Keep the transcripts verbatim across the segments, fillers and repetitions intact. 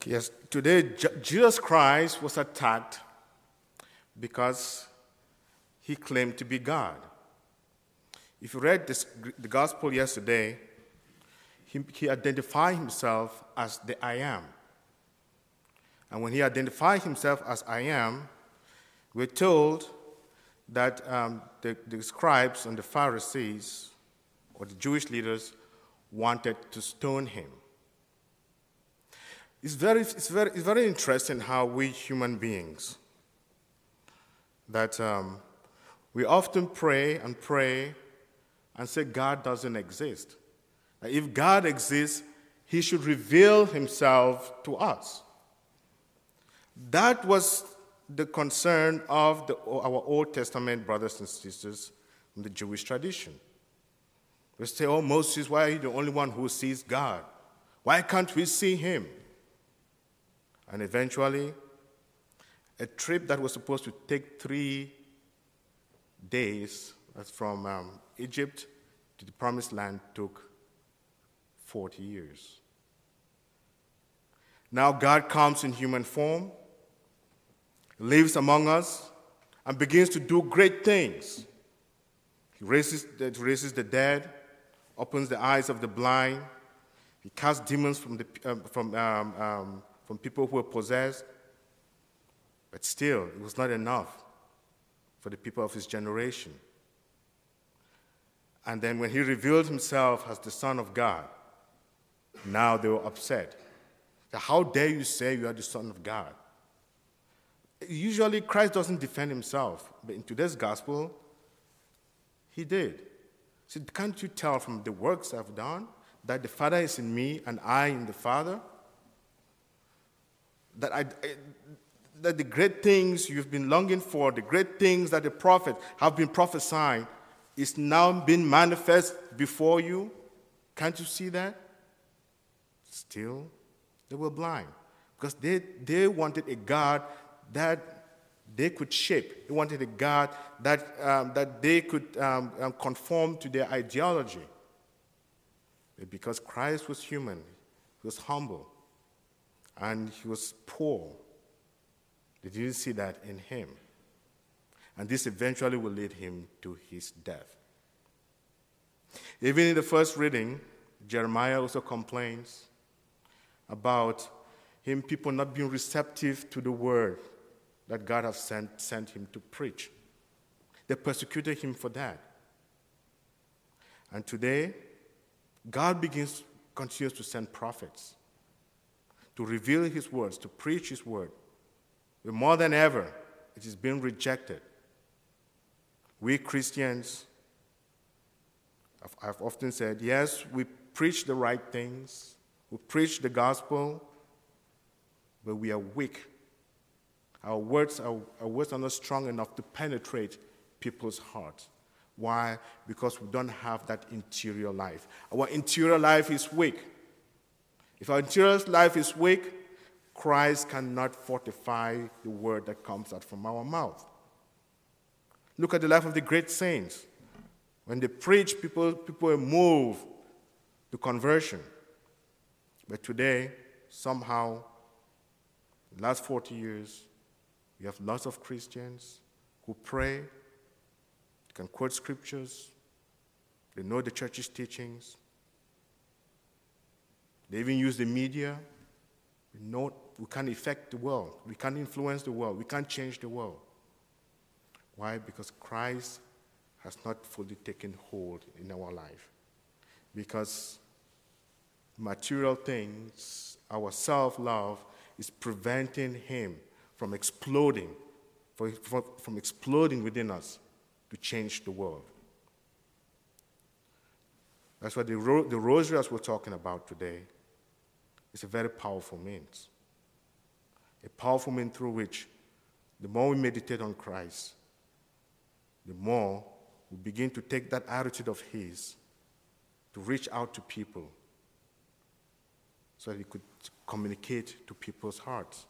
Yes, today J- Jesus Christ was attacked because he claimed to be God. If you read this, the gospel yesterday, he, he identified himself as the I am. And when he identified himself as I am, we're told that um, the, the scribes and the Pharisees, or the Jewish leaders, wanted to stone him. It's very, it's very, it's very interesting how we human beings, that um, we often pray and pray and say God doesn't exist. That if God exists, he should reveal himself to us. That was the concern of the, our Old Testament brothers and sisters in the Jewish tradition. They say, oh, Moses, why are you the only one who sees God? Why can't we see him? And eventually, a trip that was supposed to take three days, that's from um, Egypt to the Promised Land, took forty years. Now God comes in human form, lives among us, and begins to do great things. He raises, raises the dead, opens the eyes of the blind. He casts demons from, the, um, from, um, um, from people who were possessed. But still, it was not enough for the people of his generation. And then when he revealed himself as the Son of God, now they were upset. How dare you say you are the Son of God? Usually, Christ doesn't defend himself, but in today's gospel, he did. He said, can't you tell from the works I've done that the Father is in me and I in the Father? That, I, that the great things you've been longing for, the great things that the prophets have been prophesying, is now being manifest before you? Can't you see that? Still, they were blind because they, they wanted a God that they could shape. They wanted a God that, um, that they could um, um, conform to their ideology. But because Christ was human, he was humble, and he was poor, they didn't see that in him. And this eventually will lead him to his death. Even in the first reading, Jeremiah also complains about him, people not being receptive to the word that God has sent, sent him to preach. They persecuted him for that. And today, God begins, continues to send prophets to reveal his words, to preach his word. But more than ever, it is being rejected. We Christians, I've, I've often said, yes, we preach the right things, we preach the gospel, but we are weak. Our words, our, our words are not strong enough to penetrate people's hearts. Why? Because we don't have that interior life. Our interior life is weak. If our interior life is weak, Christ cannot fortify the word that comes out from our mouth. Look at the life of the great saints. When they preach, people, people are moved to conversion. But today, somehow, the last forty years, we have lots of Christians who pray, they can quote scriptures, they know the church's teachings, they even use the media. We know we can't affect the world, we can't influence the world, we can't change the world. Why? Because Christ has not fully taken hold in our life. Because material things, our self-love, is preventing him from exploding, from exploding within us to change the world. That's why the, ro- the rosary, as we're talking about today, is a very powerful means. A powerful means through which, the more we meditate on Christ, the more we begin to take that attitude of his to reach out to people so that he could communicate to people's hearts.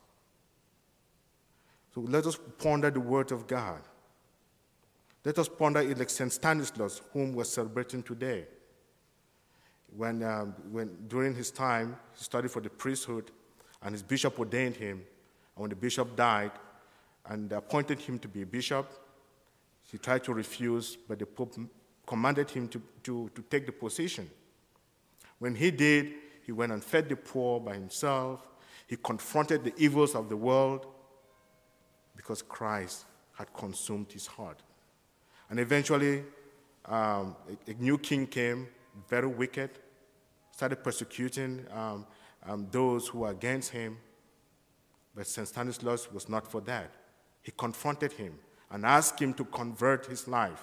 So let us ponder the word of God. Let us ponder it like Saint Stanislaus, whom we're celebrating today. When, um, when during his time, he studied for the priesthood, And his bishop ordained him. And when the bishop died and appointed him to be a bishop, he tried to refuse, but the Pope commanded him to, to, to take the position. When he did, he went and fed the poor by himself. He confronted the evils of the world because Christ had consumed his heart. And eventually, um, a, a new king came, very wicked, started persecuting um, um, those who were against him. But Saint Stanislaus was not for that. He confronted him and asked him to convert his life.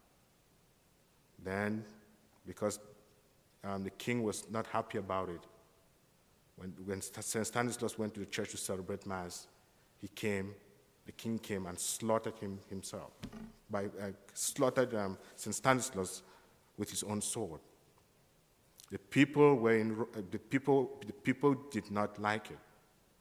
Then, because um, the king was not happy about it, when, when Saint Stanislaus went to the church to celebrate Mass, he came, the king came and slaughtered him himself, by uh, slaughtered um, Saint Stanislaus with his own sword. The people were in, uh, the people, the people did not like it,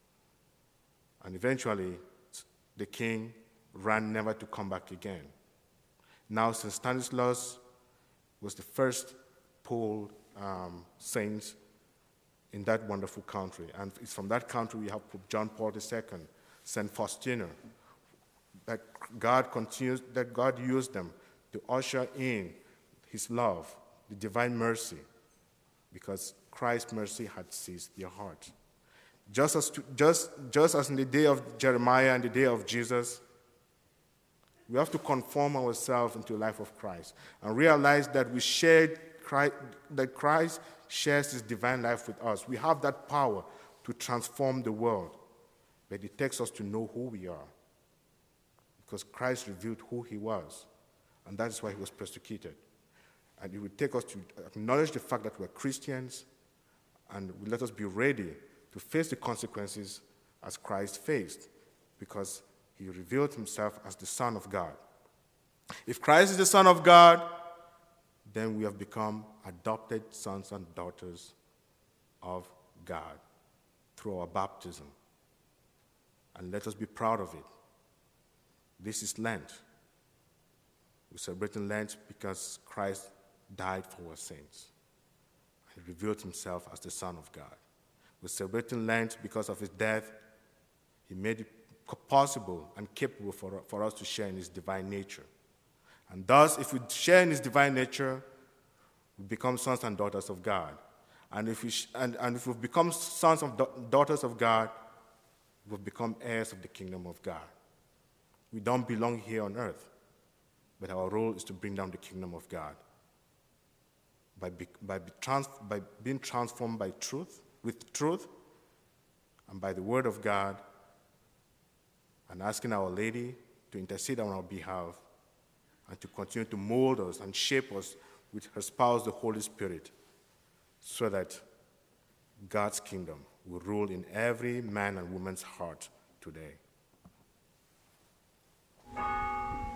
and eventually, the king ran never to come back again. Now, Saint Stanislaus was the first Pole um, saint in that wonderful country. And it's from that country we have Pope John Paul the Second, Saint Faustina, that God continues, that God used them to usher in his love, the divine mercy, because Christ's mercy had seized their heart. Just as, to, just, just as in the day of Jeremiah and the day of Jesus, we have to conform ourselves into the life of Christ and realize that we shared Christ, that Christ shares his divine life with us. We have that power to transform the world, but it takes us to know who we are, because Christ revealed who he was, and that is why he was persecuted. And it would take us to acknowledge the fact that we're Christians, and let us be ready to face the consequences as Christ faced, because he revealed himself as the Son of God. If Christ is the Son of God, then we have become adopted sons and daughters of God through our baptism. And let us be proud of it. This is Lent. We're celebrating Lent because Christ died for our sins. He revealed himself as the Son of God. We're celebrating Lent because of his death. He made it possible and capable for, for us to share in his divine nature. And thus, if we share in his divine nature, we become sons and daughters of God. And if we, sh- and, and if we've become sons and da- daughters of God, we've become heirs of the kingdom of God. We don't belong here on earth, but our role is to bring down the kingdom of God by, be, by, be trans, by being transformed by truth, with truth, and by the word of God, and asking Our Lady to intercede on our behalf and to continue to mold us and shape us with her spouse, the Holy Spirit, so that God's kingdom will rule in every man and woman's heart today.